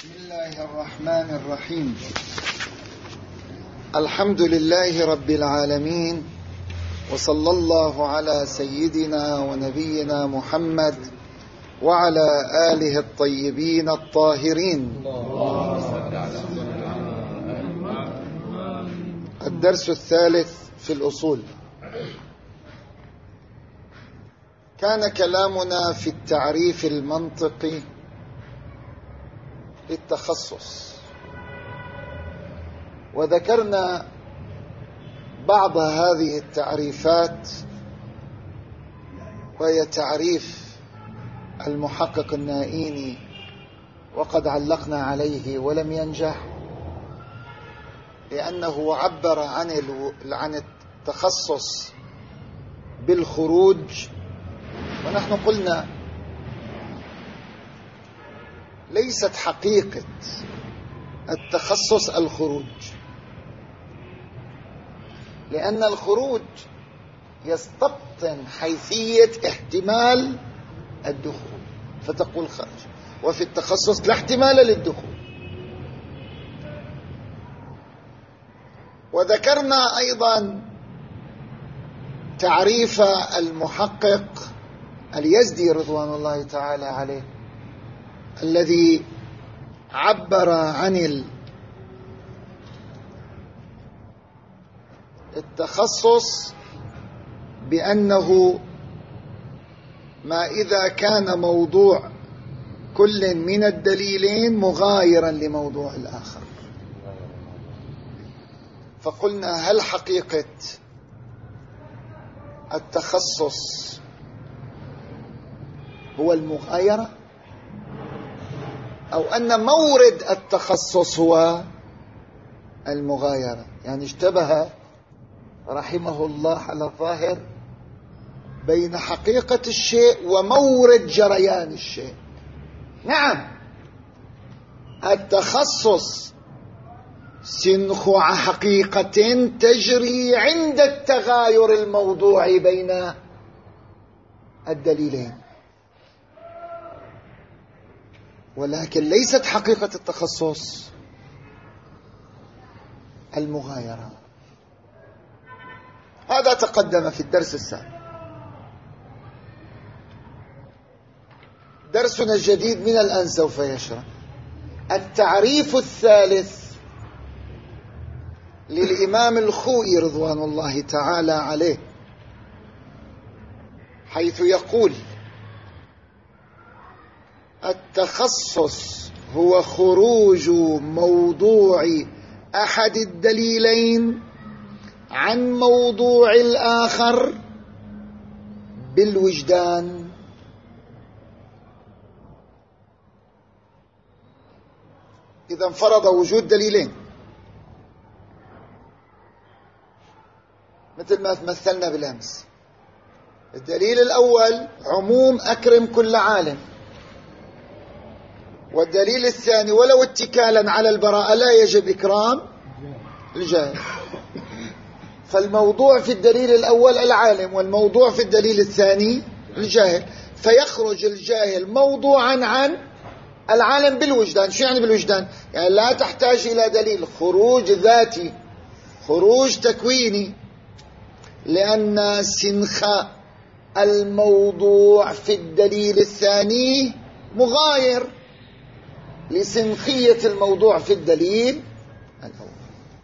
بسم الله الرحمن الرحيم. الحمد لله رب العالمين، وصلى الله على سيدنا ونبينا محمد وعلى آله الطيبين الطاهرين. الدرس الثالث في الأصول. كان كلامنا في التعريف المنطقي للتخصص، وذكرنا بعض هذه التعريفات، وهي تعريف المحقق النائيني، وقد علقنا عليه ولم ينجح لأنه عبر عن التخصص بالخروج، ونحن قلنا ليست حقيقة التخصص الخروج، لأن الخروج يستبطن حيثية احتمال الدخول فتقول خرج، وفي التخصص لا احتمال للدخول. وذكرنا أيضا تعريف المحقق اليزدي رضوان الله تعالى عليه، الذي عبر عن التخصص بأنه ما إذا كان موضوع كل من الدليلين مغايرا لموضوع الآخر. فقلنا هل حقيقة التخصص هو المغايرة، أو أن مورد التخصص هو المغايرة؟ يعني اشتبه رحمه الله على الظاهر بين حقيقة الشيء ومورد جريان الشيء. نعم، التخصص سنخ حقيقة تجري عند التغاير الموضوعي بين الدليلين، ولكن ليست حقيقة التخصص المغايرة. هذا تقدم في الدرس السابق. درسنا الجديد من الآن سوف يشرح التعريف الثالث للإمام الخوئي رضوان الله تعالى عليه، حيث يقول: التخصص هو خروج موضوع أحد الدليلين عن موضوع الآخر بالوجدان. إذا انفرض وجود دليلين، مثل ما مثلنا بالأمس. الدليل الأول عموم أكرم كل عالم، والدليل الثاني ولو اتكالا على البراءة لا يجب إكرام الجاهل. فالموضوع في الدليل الأول العالم، والموضوع في الدليل الثاني الجاهل، فيخرج الجاهل موضوعا عن العالم بالوجدان. شو يعني بالوجدان؟ يعني لا تحتاج إلى دليل، خروج ذاتي، خروج تكويني، لأن سنخ الموضوع في الدليل الثاني مغاير لسنخية الموضوع في الدليل الأول.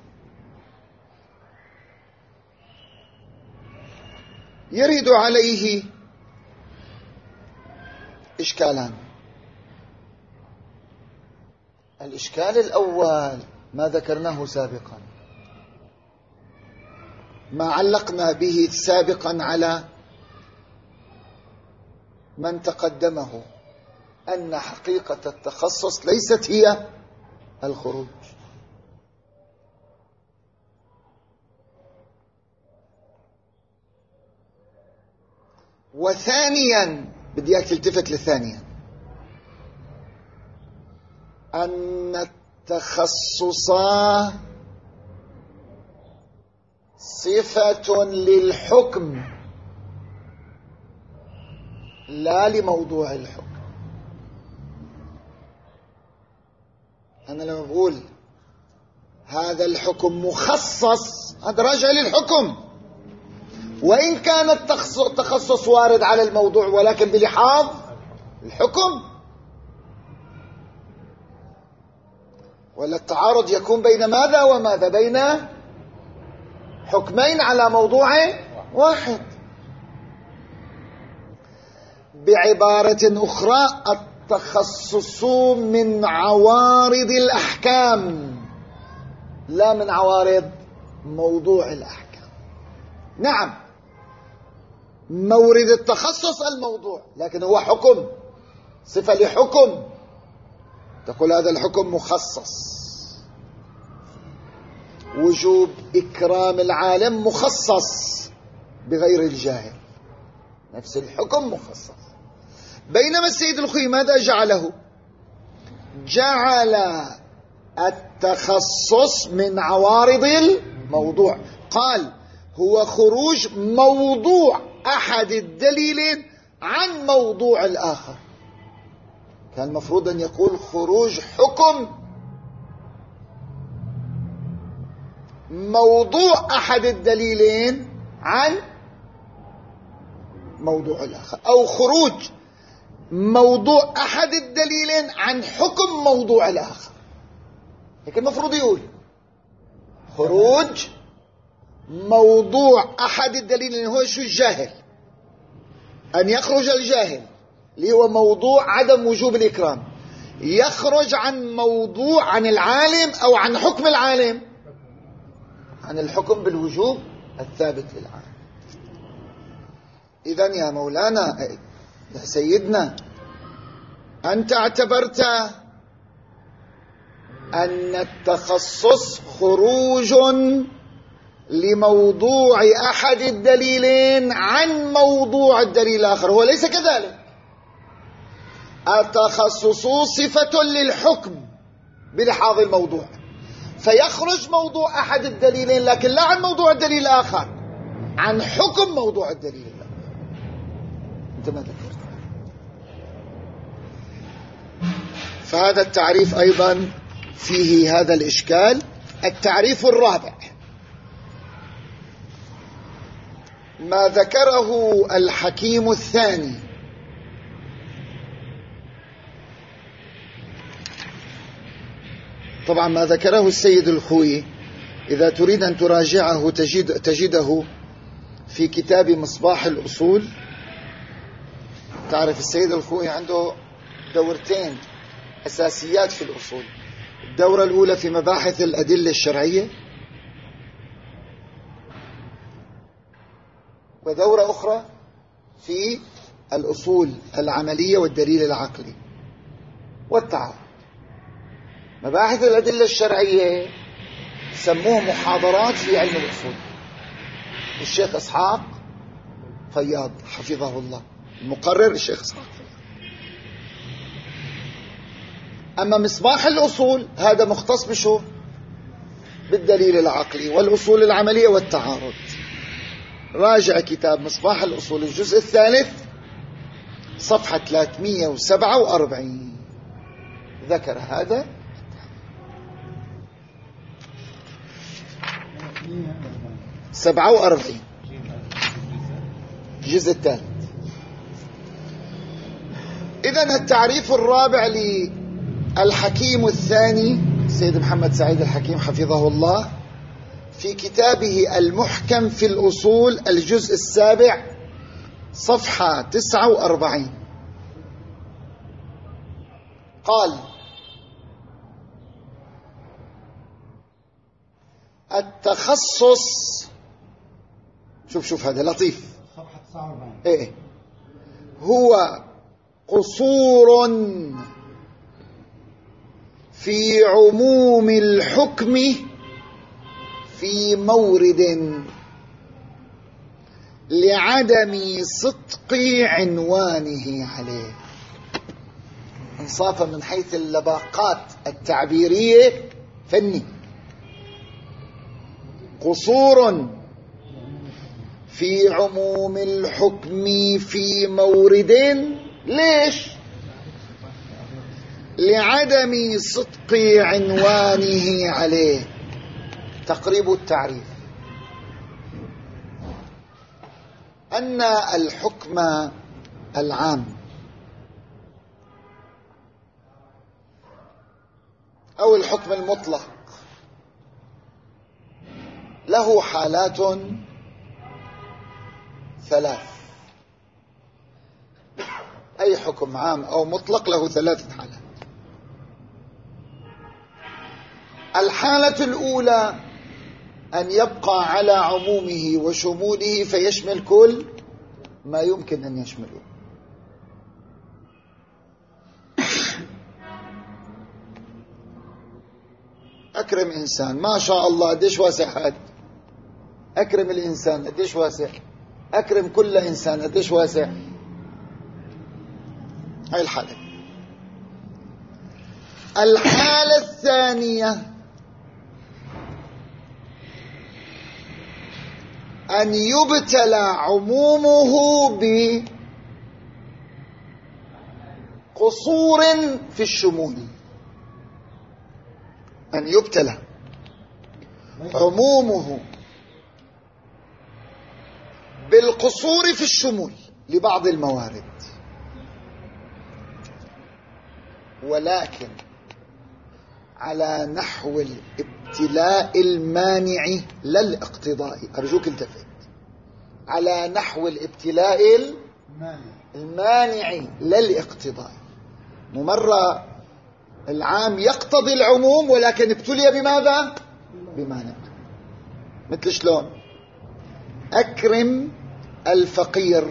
يرد عليه إشكالان. الإشكال الأول ما ذكرناه سابقا، ما علقنا به سابقا على من تقدمه، أن حقيقة التخصص ليست هي الخروج. وثانيا بدي اياك تلتفت للثانية، أن التخصص صفة للحكم لا لموضوع الحكم. أنا لما بقول هذا الحكم مخصص، هذا راجع للحكم، وإن كان التخصص وارد على الموضوع ولكن بلحاظ الحكم. ولا التعارض يكون بين ماذا وماذا؟ بين حكمين على موضوع واحد. بعبارة أخرى، التخصص من عوارض الأحكام لا من عوارض موضوع الأحكام. نعم، مورد التخصص الموضوع، لكن هو حكم، صفة لحكم، تقول هذا الحكم مخصص. وجوب إكرام العالم مخصص بغير الجاهل، نفس الحكم مخصص. بينما السيد الخوئي ماذا جعله؟ جعل التخصص من عوارض الموضوع، قال هو خروج موضوع أحد الدليلين عن موضوع الآخر. كان المفروض أن يقول خروج حكم موضوع أحد الدليلين عن موضوع الآخر، أو خروج موضوع أحد الدليلين عن حكم موضوع الآخر. لكن المفروض يقول خروج موضوع أحد الدليلين، هو شو؟ الجاهل، أن يخرج الجاهل اللي هو موضوع عدم وجوب الإكرام، يخرج عن موضوع عن العالم أو عن حكم العالم، عن الحكم بالوجوب الثابت للعالم. إذن يا مولانا، يا سيدنا، أنت اعتبرت أن التخصص خروج لموضوع أحد الدليلين عن موضوع الدليل الآخر، هو ليس كذلك. التخصص صفة للحكم بلحاظ الموضوع، فيخرج موضوع أحد الدليلين لكن لا عن موضوع الدليل الآخر، عن حكم موضوع الدليل الآخر. أنت ما ذكرت. فهذا التعريف أيضا فيه هذا الإشكال. التعريف الرابع ما ذكره الحكيم الثاني، طبعا ما ذكره السيد الخوئي إذا تريد أن تراجعه تجده في كتاب مصباح الأصول. تعرف السيد الخوئي عنده دورتين أساسيات في الأصول، الدورة الأولى في مباحث الأدلة الشرعية، ودورة أخرى في الأصول العملية والدليل العقلي والتعارض. مباحث الأدلة الشرعية سموه محاضرات في علم الأصول، الشيخ إسحاق فياض حفظه الله، المقرر الشيخ إسحاق فياض. أما مصباح الأصول هذا مختص بشو؟ بالدليل العقلي والأصول العملية والتعارض. راجع كتاب مصباح الأصول الجزء الثالث صفحة 347 ذكر هذا. – 47 الجزء الثالث. إذن التعريف الرابع للحكيم الثاني سيد محمد سعيد الحكيم حفظه الله في كتابه المحكم في الأصول الجزء السابع صفحة 49 قال: التخصص، شوف هذا لطيف، صفحة 49 ايه، هو قصور في عموم الحكم في مورد لعدم صدق عنوانه عليه. انصافا من حيث اللباقات التعبيرية فني. قصور في عموم الحكم في مورد، ليش؟ لعدم صدق عنوانه عليه. تقريب التعريف: أن الحكم العام أو الحكم المطلق له حالات ثلاث. أي حكم عام أو مطلق له ثلاثة حالات. الحالة الأولى أن يبقى على عمومه وشموله فيشمل كل ما يمكن أن يشمله. أكرم إنسان، ما شاء الله قديش واسع هذا. أكرم الإنسان قديش واسع. أكرم كل إنسان قديش واسع. هاي الحالة. الحالة الثانية أن يبتلى عمومه بقصور في الشمول. أن يبتلى عمومه بالقصور في الشمول لبعض الموارد، ولكن على نحو الابتلاء المانع لا الاقتضائي. أرجوك التفت. على نحو الابتلاء المانع لا الاقتضائي. مرة العام يقتضي العموم ولكن ابتلي بماذا؟ بمانع. مثل شلون؟ أكرم الفقير،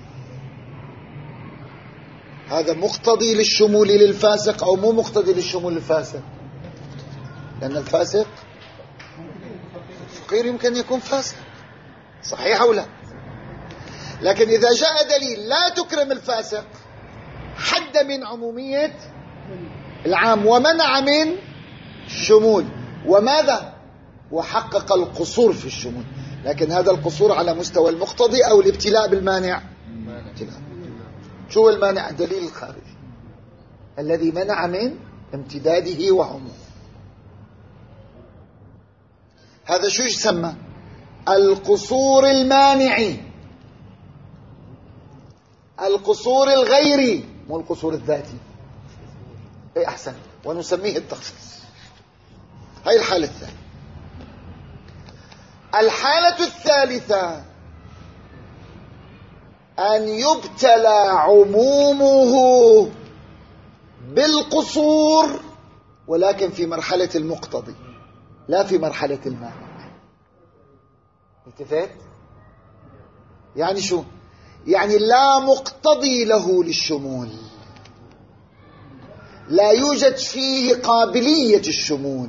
هذا مقتضي للشمول للفاسق أو مو مقتضي للشمول للفاسق؟ لأن الفاسق الفقير يمكن يكون فاسق، صحيح أو لا؟ لكن إذا جاء دليل لا تكرم الفاسق حد من عمومية العام ومنع من الشمول، وماذا؟ وحقق القصور في الشمول. لكن هذا القصور على مستوى المقتضي أو الابتلاء بالمانع؟ شو المانع؟ الدليل الخارجي الذي منع من امتداده وعمومه. هذا شو يسمى؟ القصور المانعي، القصور الغيري، مو القصور الذاتي. اي احسن، ونسميه التخصيص. هاي الحالة الثانية. الحالة الثالثة أن يبتلى عمومه بالقصور ولكن في مرحلة المقتضي لا في مرحلة المانع. التفت؟ يعني شو؟ يعني لا مقتضي له للشمول، لا يوجد فيه قابلية الشمول،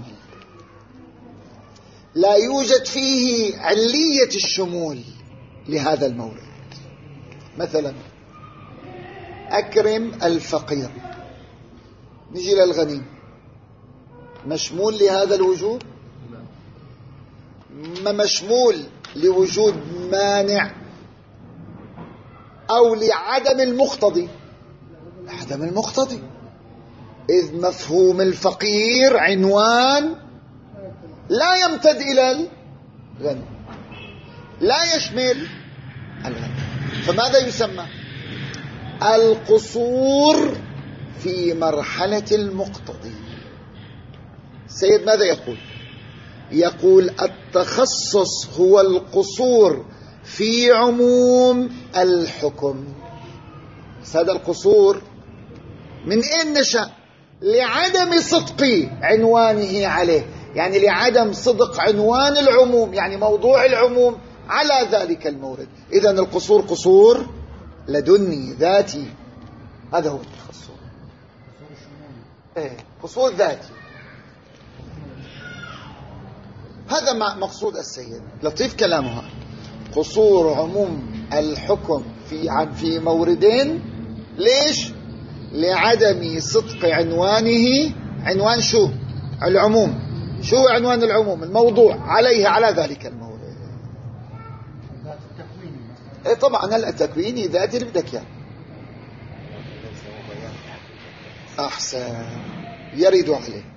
لا يوجد فيه علية الشمول لهذا المورد. مثلا أكرم الفقير، نجي للغني، مشمول لهذا الوجود؟ ما مشمول لوجود مانع أو لعدم المقتضي؟ عدم المقتضي، إذ مفهوم الفقير عنوان لا يمتد إلى الغني، لا يشمل الغني. فماذا يسمى؟ القصور في مرحلة المقتضي. السيد ماذا يقول؟ يقول التخصص هو القصور في عموم الحكم. هذا القصور من أين نشأ؟ لعدم صدق عنوانه عليه، يعني لعدم صدق عنوان العموم، يعني موضوع العموم على ذلك المورد. إذن القصور قصور لدني ذاتي، هذا هو القصور. قصور ذاتي. هذا مقصود السيد، لطيف كلامها. قصور عموم الحكم في موردين. ليش؟ لعدم صدق عنوانه. عنوان شو؟ العموم. شو عنوان العموم؟ الموضوع عليه على ذلك المورد. طبعا التكويني ذاتي اللي بدك اياه. أحسن، يرد عليه.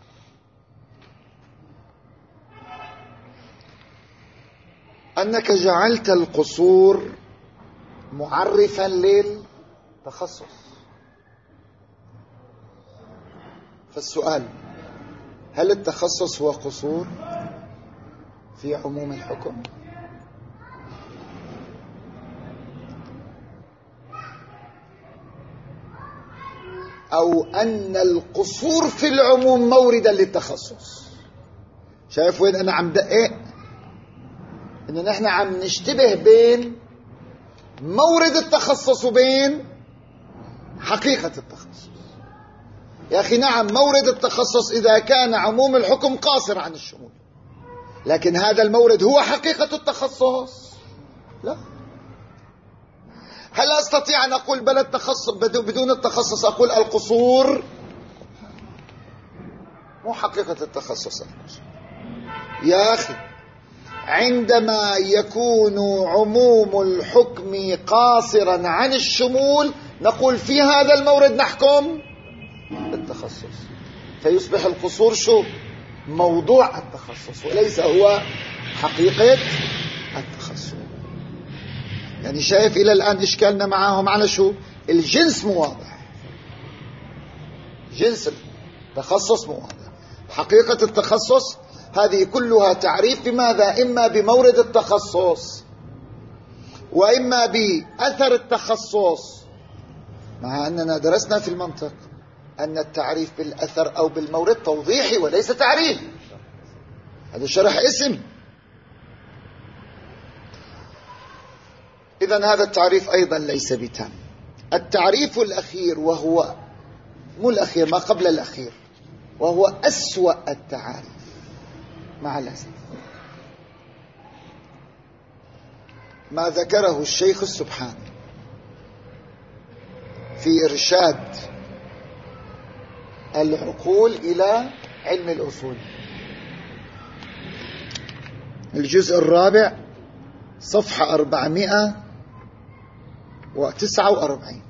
أنك جعلت القصور معرفا للتخصص. فالسؤال: هل التخصص هو قصور في عموم الحكم؟ أو أن القصور في العموم موردا للتخصص؟ شايف وين أنا عم دقق؟ إن نحن عم نشتبه بين مورد التخصص وبين حقيقة التخصص. يا أخي نعم، مورد التخصص إذا كان عموم الحكم قاصر عن الشمول، لكن هذا المورد هو حقيقة التخصص؟ لا. هل أستطيع أن أقول بل التخصص بدون التخصص أقول القصور؟ مو حقيقة التخصص. يا أخي عندما يكون عموم الحكم قاصرا عن الشمول نقول في هذا المورد نحكم بالتخصص، فيصبح القصور شو؟ موضوع التخصص وليس هو حقيقة التخصص. يعني شايف إلى الآن إشكالنا معهم على شو؟ الجنس مو واضح، جنس التخصص مو واضح. حقيقة التخصص هذه كلها تعريف بماذا؟ إما بمورد التخصص وإما بأثر التخصص، مع أننا درسنا في المنطق أن التعريف بالأثر أو بالمورد توضيحي وليس تعريف، هذا شرح اسم. إذن هذا التعريف أيضا ليس بتام. التعريف الأخير، وهو مو الأخير، ما قبل الأخير، وهو أسوأ التعاريف مع الأسف، ما ذكره الشيخ السبحاني في إرشاد العقول إلى علم الأصول، الجزء الرابع صفحة 449.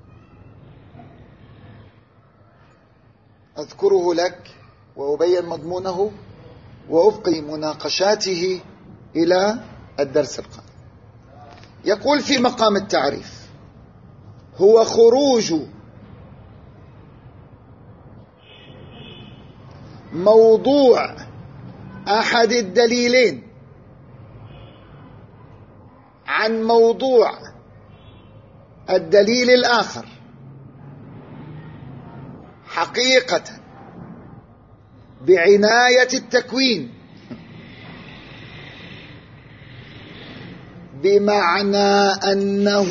أذكره لك وأبين مضمونه وأبقي مناقشاته إلى الدرس القادم. يقول في مقام التعريف: هو خروج موضوع أحد الدليلين عن موضوع الدليل الآخر حقيقة بعناية التكوين، بمعنى أنه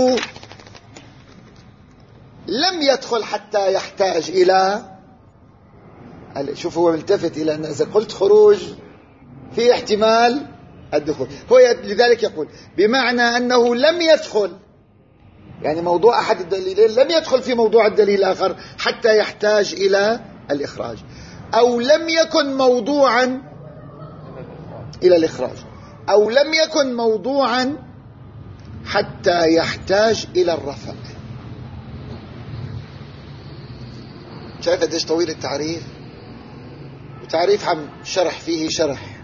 لم يدخل حتى يحتاج إلى، شوف هو ملتفت إلى أن إذا قلت خروج في احتمال الدخول، هو لذلك يقول بمعنى أنه لم يدخل، يعني موضوع أحد الدليلين لم يدخل في موضوع الدليل الآخر حتى يحتاج إلى الإخراج، أو لم يكن موضوعا إلى الإخراج، أو لم يكن موضوعا حتى يحتاج إلى الرفع. شايف قديش طويل التعريف؟ وتعريف عم شرح فيه شرح،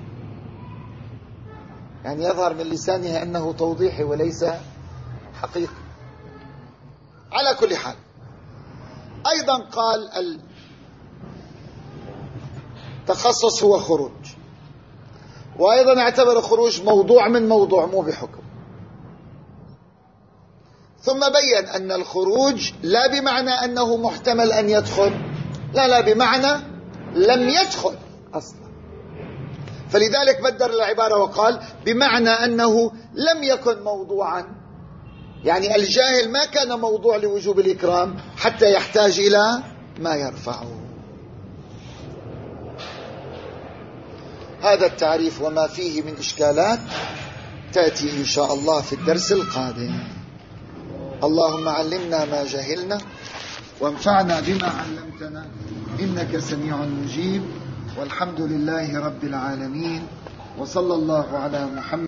يعني يظهر من لسانه أنه توضيحي وليس حقيقي. على كل حال، أيضا قال التخصص هو خروج، وأيضا اعتبر الخروج موضوع من موضوع مو بحكم. ثم بين أن الخروج لا بمعنى أنه محتمل أن يدخل، لا بمعنى لم يدخل أصلا، فلذلك بدل العبارة وقال بمعنى أنه لم يكن موضوعا، يعني الجاهل ما كان موضوع لوجوب الإكرام حتى يحتاج إلى ما يرفعه. هذا التعريف وما فيه من إشكالات تأتي إن شاء الله في الدرس القادم. اللهم علمنا ما جهلنا وانفعنا بما علمتنا إنك سميع مجيب، والحمد لله رب العالمين، وصلى الله على محمد.